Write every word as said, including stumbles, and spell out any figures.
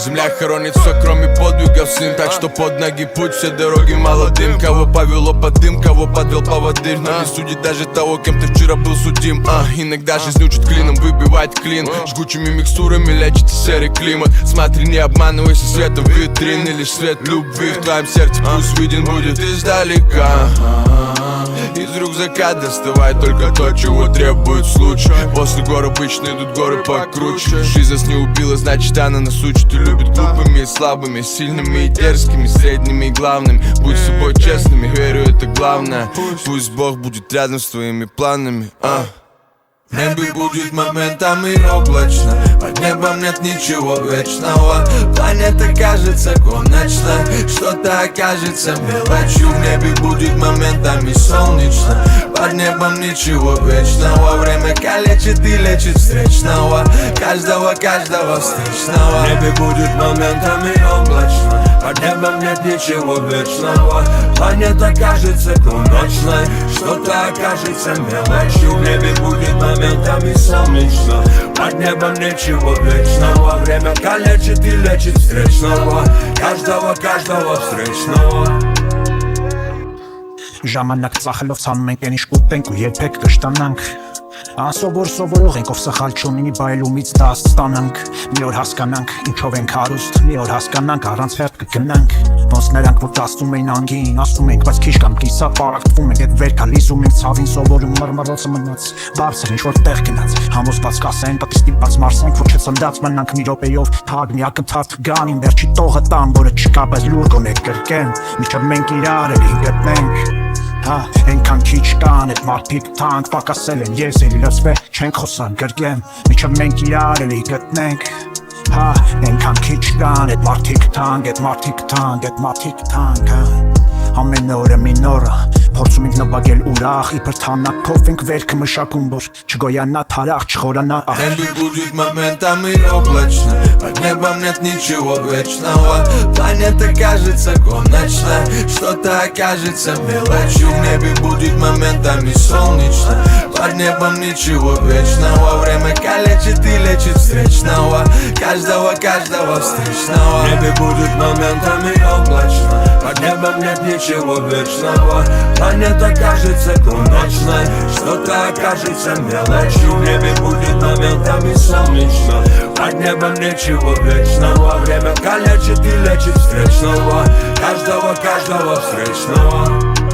Земля хоронит все, кроме подвигов, сын. Так что под ноги путь, все дороги молодым. Кого повело под дым, кого подвел поводырь. Но не судит даже того, кем ты вчера был судим. а, Иногда жизнь учит клином выбивать клин. Жгучими микстурами лечится серый климат. Смотри, не обманывайся светом витрины. Лишь свет любви в твоем сердце пусть виден будет издалека. Из рюкзака доставай только то, чего требует случай. После гор обычно идут горы покруче. Жизнь нас не убила, значит она нас учит и любит глупыми и слабыми, сильными и дерзкими, средними и главными. Будь с собой честными, верю, это главное. Пусть Бог будет рядом с твоими планами. а. В небе будет моментами облачно, под небом нет ничего вечного. Планета кажется конечной, что-то окажется мелочью. В небе будет моментами солнечно, под небом ничего вечного. Время калечит и лечит встречного, каждого, каждого встречного. В небе будет моментами облачно, под небом нет ничего вечного. Планета кажется конечной, что-то окажется мелочью. В небе будет моментами солнечно, под небом ничего вечного. Время калечит и лечит встречного, каждого, каждого встречного. Ժամանակ ծախելով ցանում ենք են իշկուտենք ու երբեք կշտանանք Անսովոր սովորող ենք ով սխալ չունի բայլումից դաս ստանանք Մի օր հասկանանք ինչով ենք հարուստ Մի օր հասկանանք առանց հերթ կգնանք Ոնց նրանք որ դաստում էին անգին Ասում ենք բայց քիչ կամ կիսա պարակտվում ենք Ետ վերքա լիզում ենք ցավին սովորում մռմռոցը մնաց Բարձր ինչ-որ տեղ գնաց Համոզված կասեն պատի ստիպած մարսենք Որ չծնդած մնանք մի րոպեով Թագ մի ակնթարթ գանին Վերջի տողը տան որը չկա բայց լուր գոնե կրկեն Միջև մենք իրար էլի գտնենք Հա, ենքան քիչ կան էտ մարդիկ թանք Պակասել են ես էլի լծվե չենք խոսան գրգեմ Միջև մենք իրար էլի գտնենք Հա, ենքան քիչ կան էտ մարդիկ թանք Էտ մարդիկ թանք, էտ մարդիկ թանք Ամեն օրը մի նորը Փորձում ենք նվագել ուրախ Իբր թանակով ենք վերքը մշակում Որ չգոյանա թարախ, չխորանա ախ Небе будет моментами облачно, под небом нет ничего вечного. Планета кажется конечной, что-то окажется мелочью. В небе будет моментами солнечно, под небом ничего вечного. Время калечит и лечит встречного, каждого, каждого встречного. В небе будет моментами облачно, под небом нет ничего вечного. Планета кажется конечной, что-то окажется мелочью. В небе будет моментами солнечно, под небом ничего вечного. Время калечит и лечит встречного, каждого, каждого встречного.